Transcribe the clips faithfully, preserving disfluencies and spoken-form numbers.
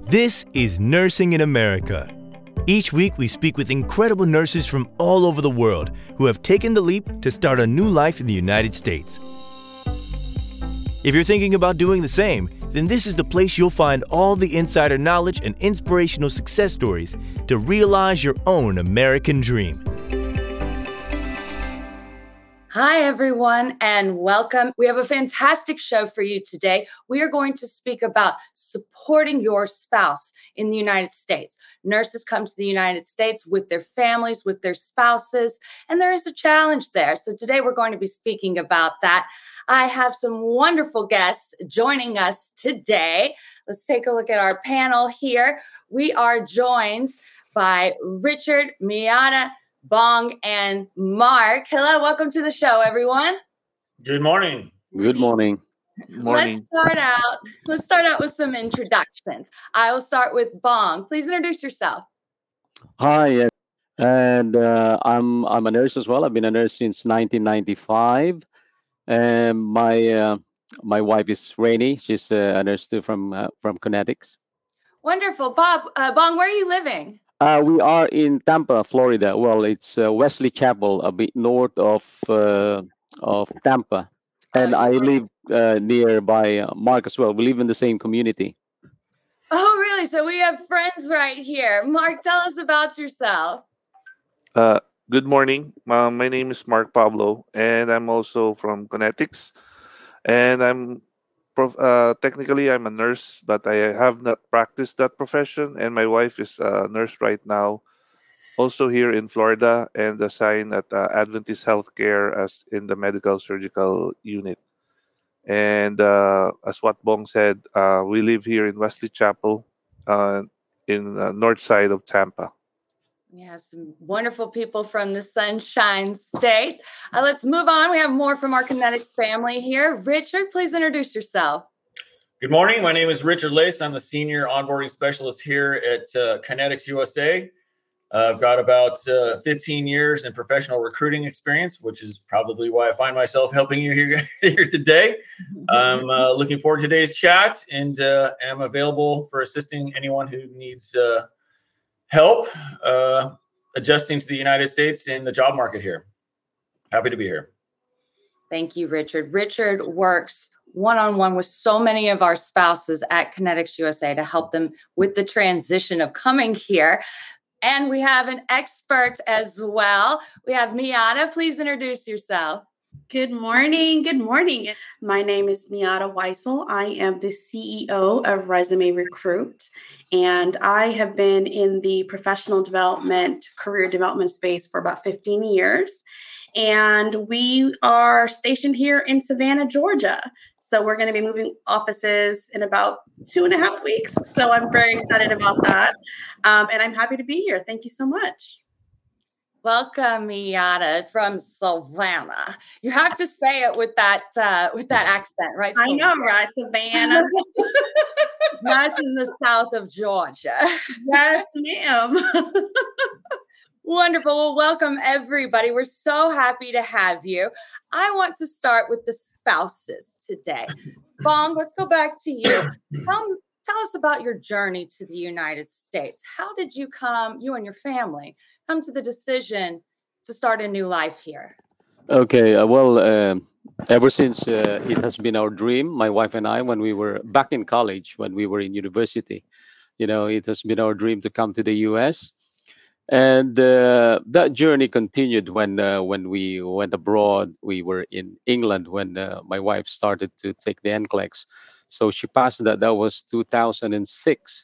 This is Nursing in America. Each week, we speak with incredible nurses from all over the world who have taken the leap to start a new life in the United States. If you're thinking about doing the same, then this is the place you'll find all the insider knowledge and inspirational success stories to realize your own American dream. Hi, everyone, and welcome. We have a fantastic show for you today. We are going to speak about supporting your spouse in the United States. Nurses come to the United States with their families, with their spouses, and there is a challenge there. So today we're going to be speaking about that. I have some wonderful guests joining us today. Let's take a look at our panel here. We are joined by Richard, Miata, Bong, and Mark. Hello, welcome to the show, everyone. Good morning. Good morning. Morning. Let's start out. Let's start out with some introductions. I will start with Bong. Please introduce yourself. Hi, yes. and uh, I'm I'm a nurse as well. I've been a nurse since nineteen ninety-five, and my uh, my wife is Rainey. She's uh, a nurse too from uh, from Connecticut. Wonderful, Bob. Uh, Bong, where are you living? Uh, we are in Tampa, Florida. Well, it's uh, Wesley Chapel, a bit north of uh, of Tampa, and Oh, I you live uh, nearby uh, Mark as well. We live in the same community. Oh, really? So we have friends right here. Mark, tell us about yourself. Uh, good morning. Uh, my name is Mark Pablo, and I'm also from Connecticut. And I'm prof- uh, technically I'm a nurse, but I have not practiced that profession. And my wife is a nurse right now, also here in Florida, and assigned at uh, Adventist Healthcare as in the medical surgical unit. And uh, as what Bong said, uh, we live here in Wesley Chapel, uh, in uh, north side of Tampa. We have some wonderful people from the Sunshine State. Uh, let's move on. We have more from our Kinetics family here. Richard, please introduce yourself. Good morning. My name is Richard Lace. I'm the senior onboarding specialist here at uh, Kinetics U S A. Uh, I've got about uh, fifteen years in professional recruiting experience, which is probably why I find myself helping you here, here today. I'm uh, looking forward to today's chat and uh, am available for assisting anyone who needs uh, help uh, adjusting to the United States and the job market here. Happy to be here. Thank you, Richard. Richard works one-on-one with so many of our spouses at Kinetics U S A to help them with the transition of coming here. And we have an expert as well. We have Miata. Please introduce yourself. Good morning. Good morning. My name is Miata Weissel. I am the C E O of Resume Recruit, and I have been in the professional development, career development space for about fifteen years. And we are stationed here in Savannah, Georgia. So we're going to be moving offices in about two and a half weeks. So I'm very excited about that. Um, and I'm happy to be here. Thank you so much. Welcome, Miata from Savannah. You have to say it with that uh, with that accent, right? I know, right? Savannah. That's in the south of Georgia. Yes, ma'am. Wonderful. Well, welcome, everybody. We're so happy to have you. I want to start with the spouses today. Bong, let's go back to you. Tell, tell us about your journey to the United States. How did you come, you and your family, come to the decision to start a new life here? Okay, uh, well, um ever since uh, it has been our dream, my wife and I, when we were back in college, when we were in university, you know, it has been our dream to come to the U S. And uh, that journey continued when uh, when we went abroad. We were in England when uh, my wife started to take the N C L E X. So she passed that. That was two thousand six.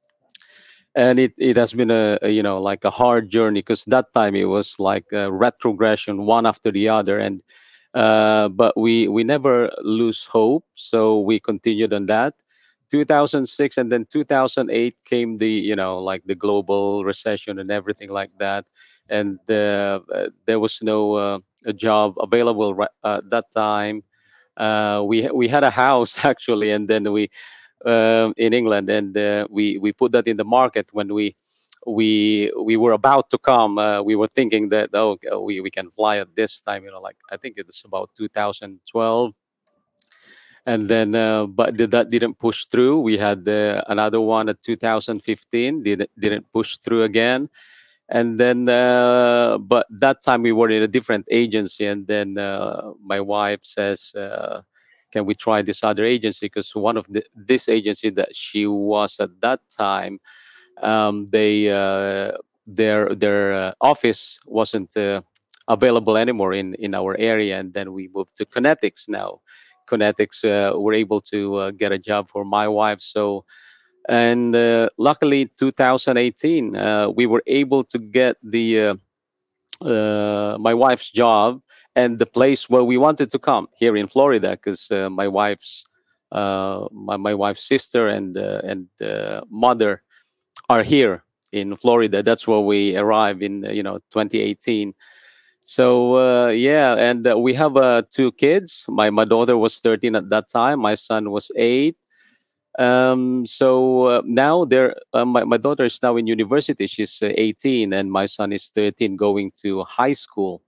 And it, it has been a, a you know like a hard journey, because that time it was like a retrogression one after the other, and uh, but we we never lose hope, so we continued on that. two thousand six, and then two thousand eight came the you know like the global recession and everything like that, and uh, uh, there was no uh, a job available ri- uh, at that time. Uh, we we had a house actually, and then we um, in England, and uh, we we put that in the market when we we we were about to come. Uh, we were thinking that, oh, uh, we we can fly at this time. You know, like I think it's about two thousand twelve, And then, uh, but did, that didn't push through. We had uh, another one at two thousand fifteen, didn't didn't push through again. And then, uh, but that time we were in a different agency, and then uh, my wife says, uh, "Can we try this other agency?" Because one of the, this agency that she was at that time, um, they uh, their their uh, office wasn't uh, available anymore in in our area, and then we moved to Kinetics now. Kinetics uh, were able to uh, get a job for my wife, so and uh, luckily two thousand eighteen uh, we were able to get the uh, uh, my wife's job and the place where we wanted to come here in Florida, because uh, my wife's uh, my, my wife's sister and uh, and uh, mother are here in Florida. That's where we arrived in uh, you know twenty eighteen. So uh, yeah, and uh, we have uh, two kids. My my daughter was thirteen at that time. My son was eight. Um, so uh, now they're uh, my my daughter is now in university. She's uh, eighteen, and my son is thirteen, going to high school.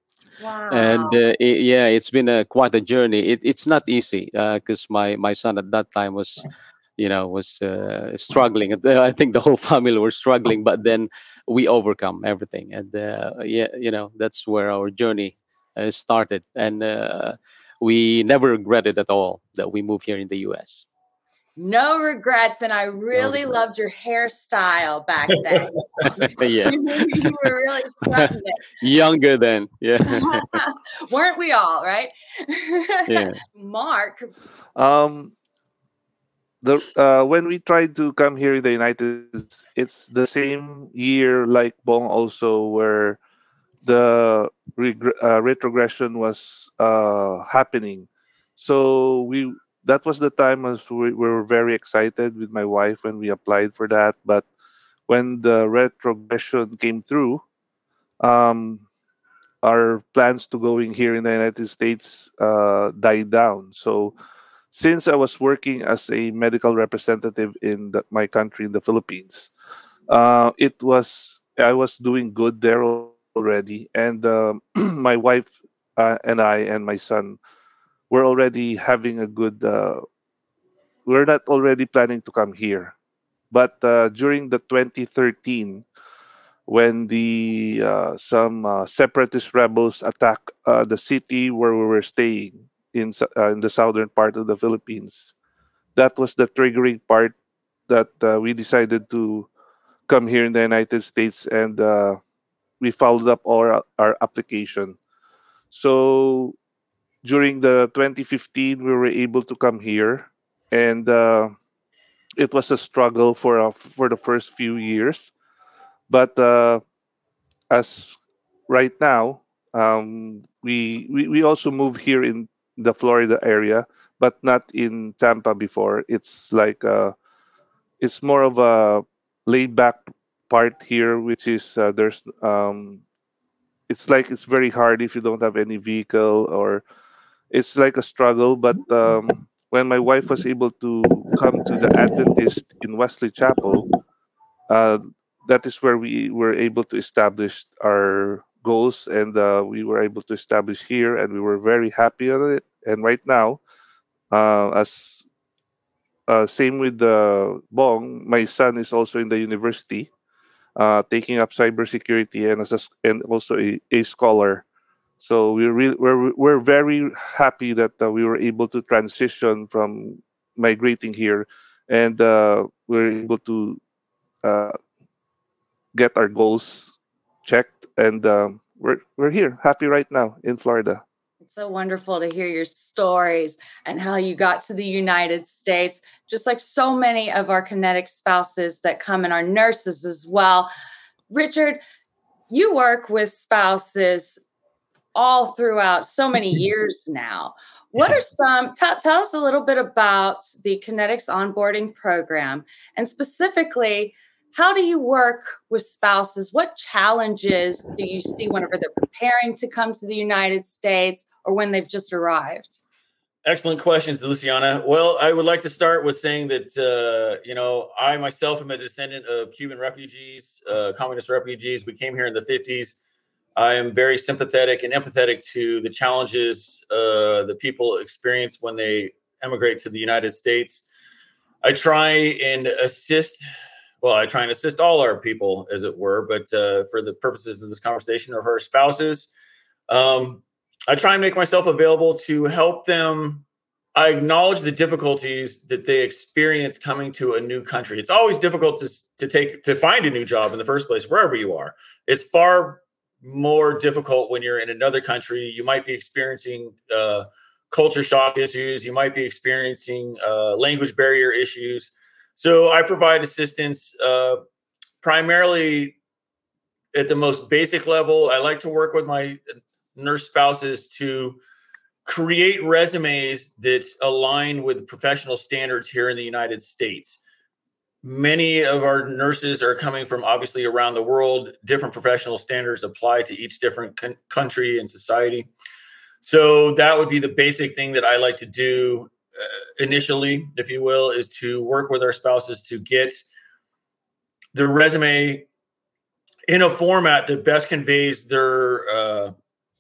And Wow. uh, it, yeah, it's been a quite a journey. It, it's not easy because my my son at that time was, you know, was uh, struggling. Uh, I think the whole family were struggling, but then we overcome everything, and uh, yeah, you know, that's where our journey uh, started, and uh, we never regretted at all that we moved here in the U S. No regrets, and I No really regret. loved your hairstyle back then. Yeah, You were really strutting younger then. Yeah, it. Weren't we all, right? yeah. Mark, Um, the uh, when we tried to come here in the United States, it's the same year like Bong also, where the regre- uh, retrogression was uh, happening. So we that was the time as we, we were very excited with my wife when we applied for that. But when the retrogression came through, um, our plans to going here in the United States uh, died down. So since I was working as a medical representative in the, my country, in the Philippines, uh, it was I was doing good there already, and um, my wife uh, and I and my son were already having a good. Uh, we're not already planning to come here, but uh, during the twenty thirteen, when the uh, some uh, separatist rebels attacked uh, the city where we were staying in s- uh, in the southern part of the Philippines, that was the triggering part that uh, we decided to come here in the United States, and uh, we followed up our our application. So during the twenty fifteen, we were able to come here, and uh, it was a struggle for uh, for the first few years. But uh, as right now, um, we, we we also moved here in the Florida area, but not in Tampa before. It's like uh, it's more of a laid back part here, which is uh, there's um, it's like it's very hard if you don't have any vehicle, or it's like a struggle. But um, when my wife was able to come to the Adventist in Wesley Chapel, uh, that is where we were able to establish our goals, and uh, we were able to establish here, and we were very happy on it. And right now, uh, as uh, same with the Bong, my son is also in the university, uh, taking up cybersecurity, and as a, s- and also a, a scholar. So we're re- we're we're very happy that uh, we were able to transition from migrating here, and uh, we're able to uh, get our goals checked, and um, we're we're here, happy right now in Florida. it's so wonderful to hear your stories and how you got to the United States, just like so many of our kinetic spouses that come and our nurses as well. Richard, you work with spouses all throughout so many years now. What are some, tell tell us a little bit about the Kinetics onboarding program, and specifically, how do you work with spouses? What challenges do you see whenever they're preparing to come to the United States or when they've just arrived? Excellent questions, Luciana. Well, I would like to start with saying that, uh, you know, I myself am a descendant of Cuban refugees, uh, communist refugees. We came here in the fifties. I am very sympathetic and empathetic to the challenges uh, that people experience when they emigrate to the United States. I try and assist, well, I try and assist all our people, as it were, but uh, for the purposes of this conversation, of our spouses, um, I try and make myself available to help them. I acknowledge the difficulties that they experience coming to a new country. It's always difficult to, to take, to find a new job in the first place, wherever you are. It's far more difficult when you're in another country. You might be experiencing uh, culture shock issues. You might be experiencing uh, language barrier issues. So I provide assistance uh, primarily at the most basic level. I like to work with my nurse spouses to create resumes that align with professional standards here in the United States. Many of our nurses are coming from obviously around the world. Different professional standards apply to each different con- country and society. So that would be the basic thing that I like to do uh, initially, if you will, is to work with our spouses to get the resume in a format that best conveys their uh,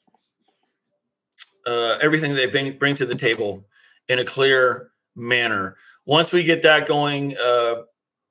uh, everything they bring, bring to the table in a clear manner. Once we get that going, uh,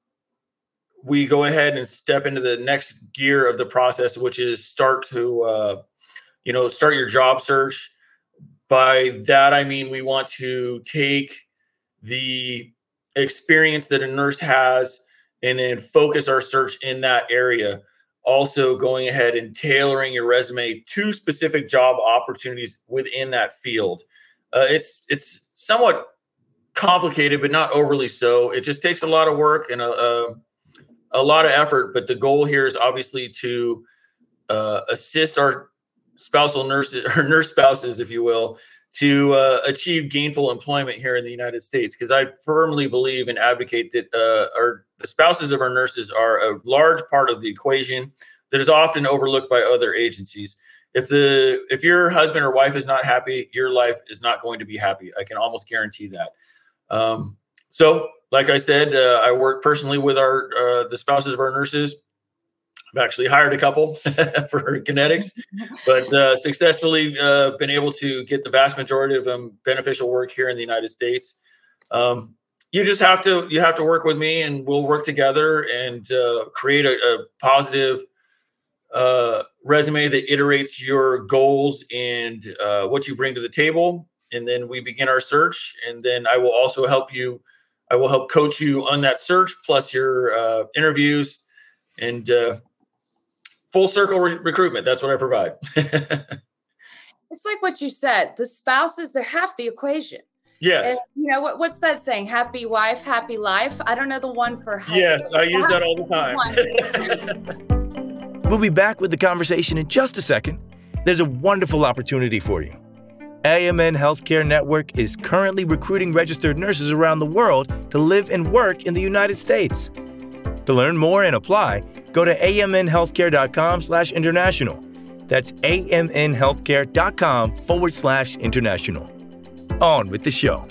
we go ahead and step into the next gear of the process, which is start to, uh, you know, start your job search. By that, I mean, we want to take the experience that a nurse has and then focus our search in that area. Also going ahead and tailoring your resume to specific job opportunities within that field. Uh, it's, it's somewhat complicated, but not overly so. It just takes a lot of work and a, a, a lot of effort. But the goal here is obviously to uh, assist our spousal nurses or nurse spouses, if you will, to uh, achieve gainful employment here in the United States. Because I firmly believe and advocate that uh, our the spouses of our nurses are a large part of the equation that is often overlooked by other agencies. If the if your husband or wife is not happy, your life is not going to be happy. I can almost guarantee that. Um, so, like I said, uh, I work personally with our uh, the spouses of our nurses. I've actually hired a couple for Kinetics, but uh, successfully uh, been able to get the vast majority of them beneficial work here in the United States. Um, you just have to you have to work with me, and we'll work together and uh, create a, a positive uh, resume that iterates your goals and uh, what you bring to the table. And then we begin our search, and then I will also help you. I will help coach you on that search, plus your uh, interviews and. Uh, Full circle re- recruitment. That's what I provide. It's like what you said. The spouses, they're half the equation. Yes. And, you know, what, what's that saying? Happy wife, happy life. I don't know the one for husband. Yes, I use that all the time. We'll be back with the conversation in just a second. There's a wonderful opportunity for you. A M N Healthcare Network is currently recruiting registered nurses around the world to live and work in the United States. To learn more and apply, go to amnhealthcare.com slash international. That's amnhealthcare.com forward slash international. On with the show.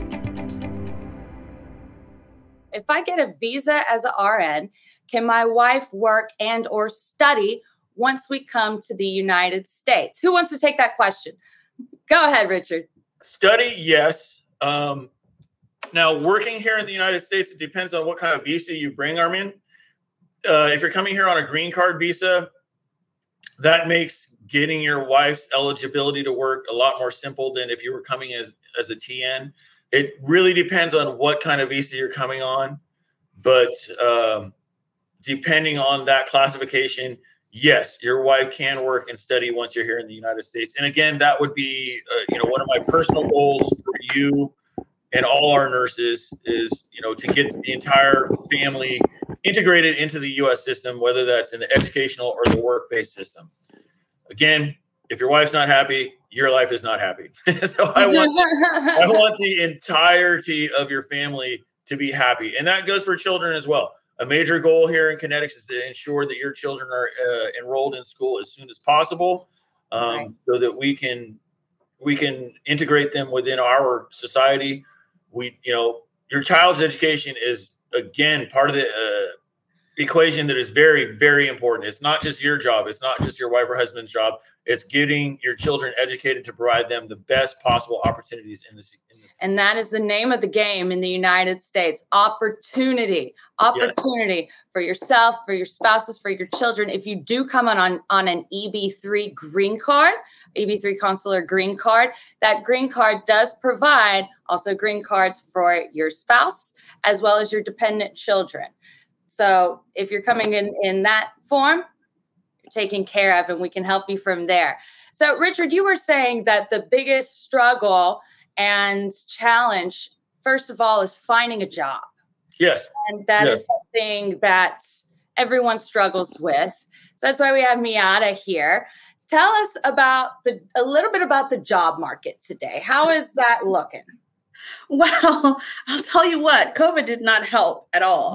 If I get a visa as an R N, can my wife work and or study once we come to the United States? Who wants to take that question? Go ahead, Richard. Study, yes. Um, Now, working here in the United States, it depends on what kind of visa you bring, Armin. Uh, if you're coming here on a green card visa, that makes getting your wife's eligibility to work a lot more simple than if you were coming as, as a T N. It really depends on what kind of visa you're coming on. But um, depending on that classification, yes, your wife can work and study once you're here in the United States. And again, that would be uh, you know, one of my personal goals for you and all our nurses is, you know, to get the entire family integrated into the U S system, whether that's in the educational or the work-based system. Again, if your wife's not happy, your life is not happy. So I want, I want the entirety of your family to be happy. And that goes for children as well. A major goal here in Kinetics is to ensure that your children are uh, enrolled in school as soon as possible, um, right. so that we can we can integrate them within our society. We, you know, your child's education is, again, part of the uh, equation that is very, very important. It's not just your job. It's not just your wife or husband's job. It's getting your children educated to provide them the best possible opportunities in this in the And that is the name of the game in the United States. Opportunity, opportunity yes. for yourself, for your spouses, for your children. If you do come on, on, on an E B three green card, E B three consular green card, that green card does provide also green cards for your spouse as well as your dependent children. So if you're coming in in that form, you're taken care of, and we can help you from there. So Richard, you were saying that the biggest struggle and challenge, first of all, is finding a job. Yes. And that yes. is something that everyone struggles with. So that's why we have Miata here. Tell us about the a little bit about the job market today. How is that looking? Well, I'll tell you what, COVID did not help at all.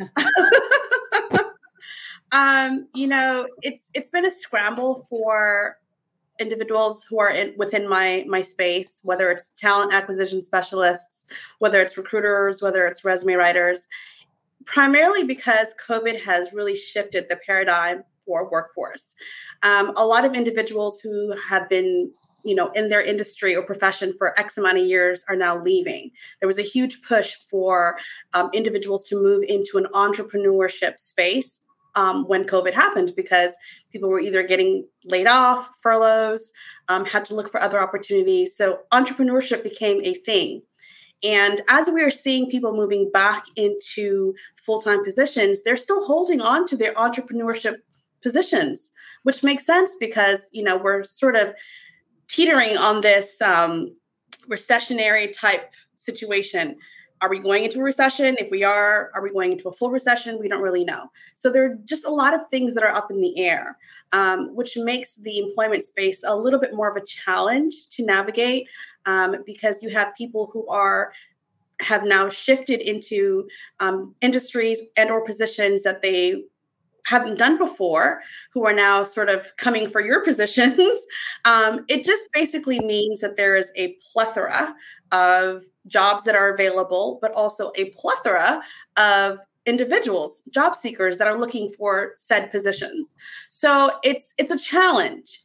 um, you know, it's it's been a scramble for individuals who are in, within my my space, whether it's talent acquisition specialists, whether it's recruiters, whether it's resume writers, primarily because COVID has really shifted the paradigm for workforce. Um, a lot of individuals who have been, you know, in their industry or profession for X amount of years are now leaving. There was a huge push for um, individuals to move into an entrepreneurship space Um, when COVID happened, because people were either getting laid off, furloughs, um, had to look for other opportunities. So entrepreneurship became a thing. And as we are seeing people moving back into full-time positions, they're still holding on to their entrepreneurship positions, which makes sense because, you know, we're sort of teetering on this um, recessionary type situation. Are we going into a recession? If we are, are we going into a full recession? We don't really know. So there are just a lot of things that are up in the air, um, which makes the employment space a little bit more of a challenge to navigate um, because you have people who are have now shifted into um, industries and or positions that they haven't done before, who are now sort of coming for your positions. um, it just basically means that there is a plethora of jobs that are available, but also a plethora of individuals, job seekers that are looking for said positions. So it's it's a challenge.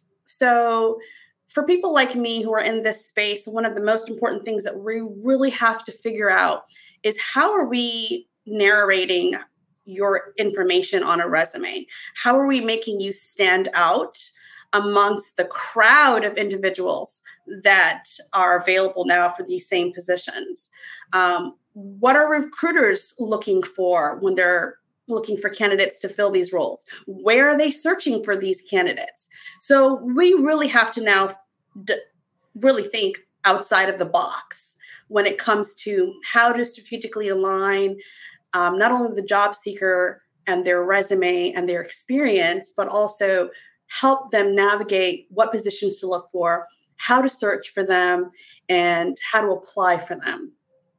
So for people like me who are in this space, one of the most important things that we really have to figure out is how are we narrating your information on a resume? How are we making you stand out amongst the crowd of individuals that are available now for these same positions? Um, what are recruiters looking for when they're looking for candidates to fill these roles? Where are they searching for these candidates? So we really have to now d- really think outside of the box when it comes to how to strategically align um, not only the job seeker and their resume and their experience, but also help them navigate what positions to look for, how to search for them, and how to apply for them.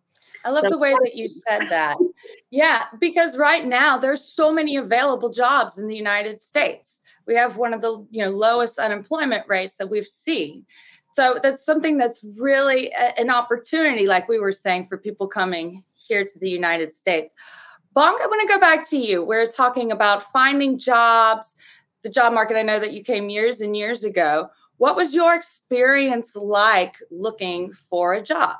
I love That's the way that you said that. Yeah, because right now there's so many available jobs in the United States. We have one of the you know lowest unemployment rates that we've seen. So that's something that's really a, an opportunity, like we were saying, for people coming here to the United States. Bong, I want to go back to you. We're talking about finding jobs, the job market. I know that you came years and years ago. What was your experience like looking for a job?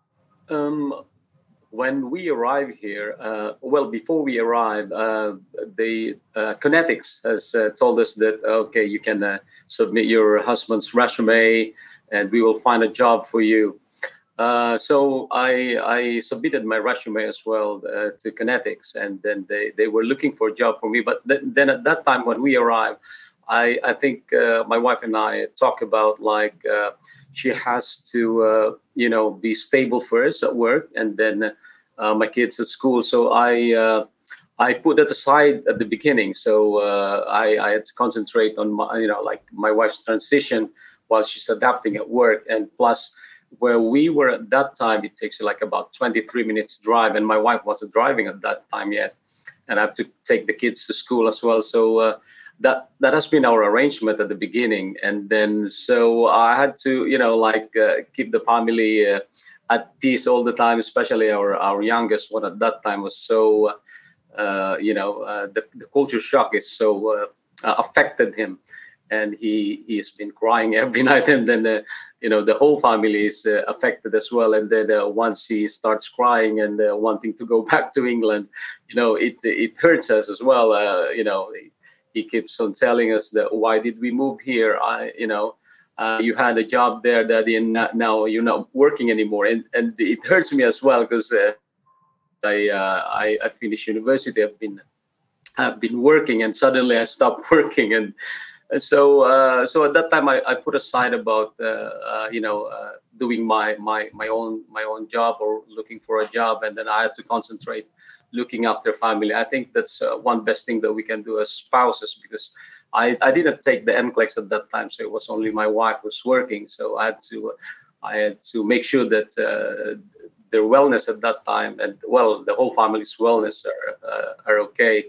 Um, when we arrived here, uh, well, before we arrived, uh, the uh, Connetics has uh, told us that, okay, you can uh, submit your husband's resume and we will find a job for you. Uh, so I, I submitted my resume as well uh, to Connetics, and then they, they were looking for a job for me. But th- then at that time when we arrived, I, I think uh, my wife and I talk about like uh, she has to, uh, you know, be stable first at work, and then uh, my kids at school. So I uh, I put that aside at the beginning. So uh, I, I had to concentrate on my, you know, like my wife's transition while she's adapting at work. And plus, where we were at that time, it takes like about twenty-three minutes drive, and my wife wasn't driving at that time yet, and I have to take the kids to school as well. So uh, that that has been our arrangement at the beginning, and then so I had to, you know, like uh, keep the family uh, at peace all the time, especially our our youngest one at that time was so, uh, you know, uh, the the culture shock is so uh, uh, affected him. And he he has been crying every night, and then uh, you know, the whole family is uh, affected as well. And then uh, once he starts crying and uh, wanting to go back to England, you know, it it hurts us as well. Uh, you know, he, he keeps on telling us that why did we move here? I, you know, uh, you had a job there, Daddy, and not, now you're not working anymore. And and it hurts me as well because uh, I, uh, I I finished university. I've been I've been working, and suddenly I stopped working, and and so, uh, so at that time, I, I put aside about uh, uh, you know uh, doing my my my own my own job or looking for a job, and then I had to concentrate looking after family. I think that's uh, one best thing that we can do as spouses, because I, I didn't take the N C L E X at that time, so it was only my wife who was working. So I had to I had to make sure that uh, their wellness at that time, and well, the whole family's wellness are uh, are okay.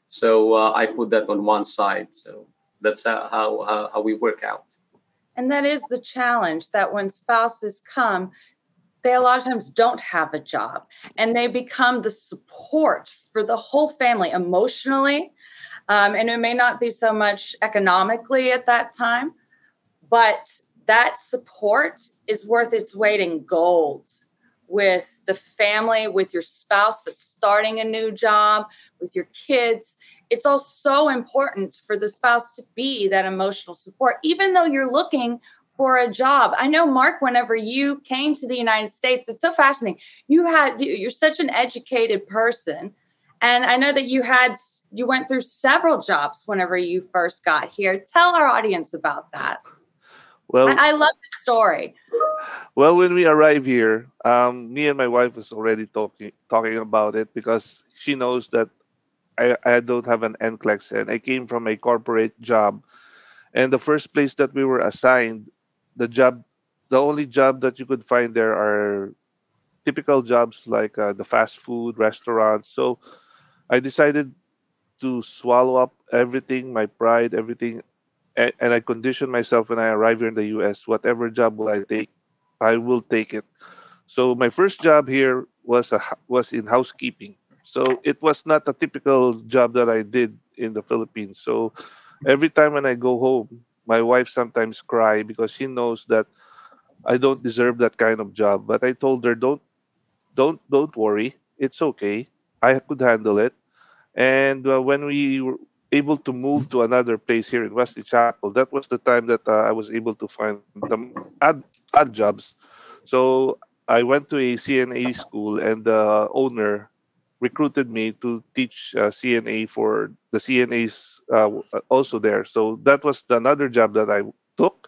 So uh, I put that on one side. So that's how, how how we work out. And that is the challenge, that when spouses come, they a lot of times don't have a job, and they become the support for the whole family emotionally. Um, and it may not be so much economically at that time, but that support is worth its weight in gold with the family, with your spouse that's starting a new job, with your kids. It's all so important for the spouse to be that emotional support, even though you're looking for a job. I know, Mark, whenever you came to the United States, it's so fascinating. You had, you're such an educated person. And I know that you had, you went through several jobs whenever you first got here. Tell our audience about that. Well, I, I love the story. Well, when we arrived here, um, me and my wife was already talking talking about it, because she knows that I, I don't have an N C L E X, and I came from a corporate job. And the first place that we were assigned, the job, the only job that you could find there are typical jobs like uh, the fast food restaurants. So I decided to swallow up everything, my pride, everything, and, and I conditioned myself when I arrive here in the U S. Whatever job will I take, I will take it. So my first job here was a, hou- was in housekeeping. So it was not a typical job that I did in the Philippines. So every time when I go home, my wife sometimes cry because she knows that I don't deserve that kind of job. But I told her, don't don't don't worry, it's okay. I could handle it. And uh, when we were able to move to another place here in Wesley Chapel, that was the time that uh, I was able to find some odd, odd jobs. So I went to a C N A school, and the owner recruited me to teach uh, C N A for the C N As uh, w- uh, also there. So that was another job that I took.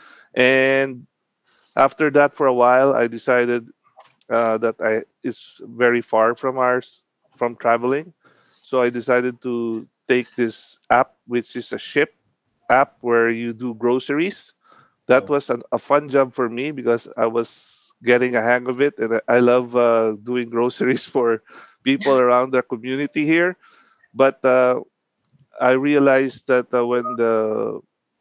And after that, for a while, I decided uh, that I is very far from ours, from traveling. So I decided to take this app, which is a ship app where you do groceries. That Oh, was an, a fun job for me because I was getting a hang of it, and I I love uh, doing groceries for people around the community here. But uh, I realized that uh, when the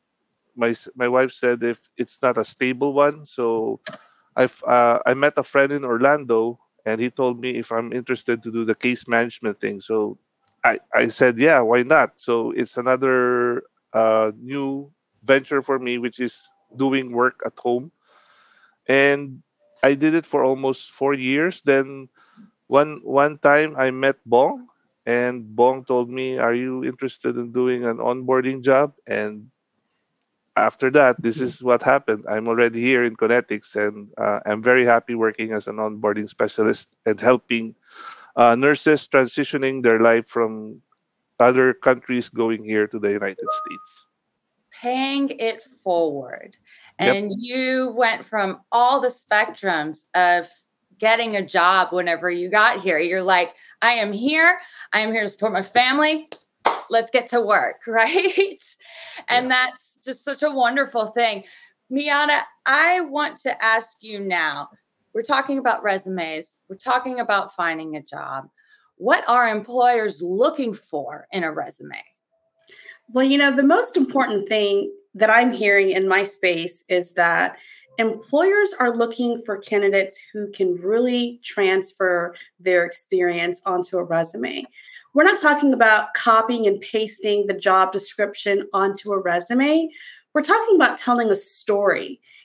my s- my wife said if it's not a stable one, so I've uh, I met a friend in Orlando, and he told me if I'm interested to do the case management thing. So I I said, yeah, why not? So it's another uh, new venture for me, which is doing work at home, and I did it for almost four years. Then one one time I met Bong, and Bong told me, "Are you interested in doing an onboarding job?" And after that, this is what happened. I'm already here in Connectics, and uh, I'm very happy working as an onboarding specialist and helping uh, nurses transitioning their life from other countries going here to the United States. Paying it forward. Yep. And you went from all the spectrums of getting a job whenever you got here. You're like, I am here. I am here to support my family. Let's get to work, right? Yeah. And that's just such a wonderful thing. Miata, I want to ask you now. We're talking about resumes, we're talking about finding a job. What are employers looking for in a resume? Well, you know, the most important thing that I'm hearing in my space is that employers are looking for candidates who can really transfer their experience onto a resume. We're not talking about copying and pasting the job description onto a resume. We're talking about telling a story.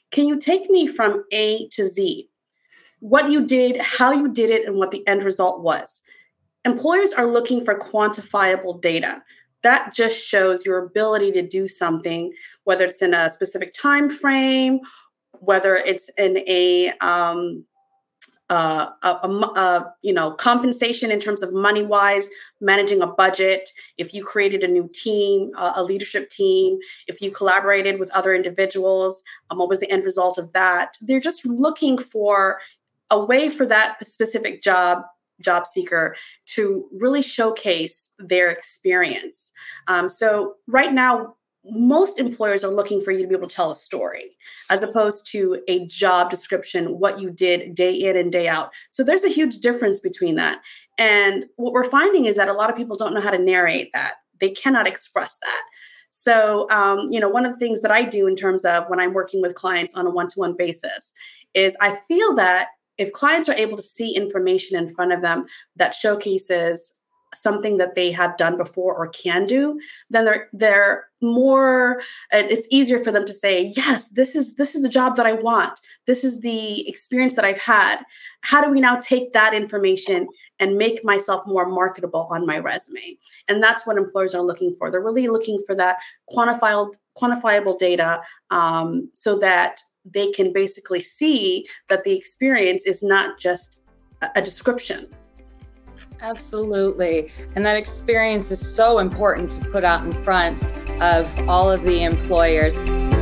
Can you take me from A to Z? What you did, how you did it, and what the end result was. Employers are looking for quantifiable data. That just shows your ability to do something, whether it's in a specific time frame, whether it's in a um, uh, a, a, a you know compensation in terms of money wise, managing a budget. If you created a new team, uh, a leadership team, if you collaborated with other individuals, um, what was the end result of that? They're just looking for a way for that specific job job seeker to really showcase their experience. Um, so right now, most employers are looking for you to be able to tell a story as opposed to a job description, what you did day in and day out. So there's a huge difference between that. And what we're finding is that a lot of people don't know how to narrate that. They cannot express that. So, um, you know, one of the things that I do in terms of when I'm working with clients on a one-to-one basis is I feel that if clients are able to see information in front of them that showcases something that they have done before or can do, then they're they're more. It's easier for them to say, "Yes, this is this is the job that I want. This is the experience that I've had. How do we now take that information and make myself more marketable on my resume?" And that's what employers are looking for. They're really looking for that quantifiable quantifiable data, um, so that they can basically see that the experience is not just a description. Absolutely. And that experience is so important to put out in front of all of the employers.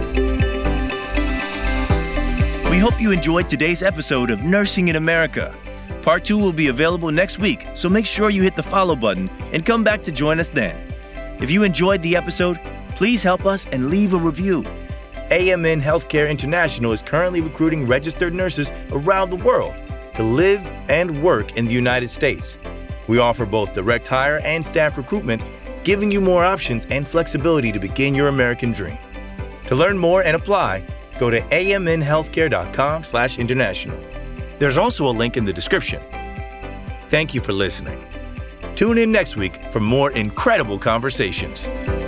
We hope you enjoyed today's episode of Nursing in America. Part two will be available next week, so make sure you hit the follow button and come back to join us then. If you enjoyed the episode, please help us and leave a review. A M N Healthcare International is currently recruiting registered nurses around the world to live and work in the United States. We offer both direct hire and staff recruitment, giving you more options and flexibility to begin your American dream. To learn more and apply, go to a m n healthcare dot com slash international. There's also a link in the description. Thank you for listening. Tune in next week for more incredible conversations.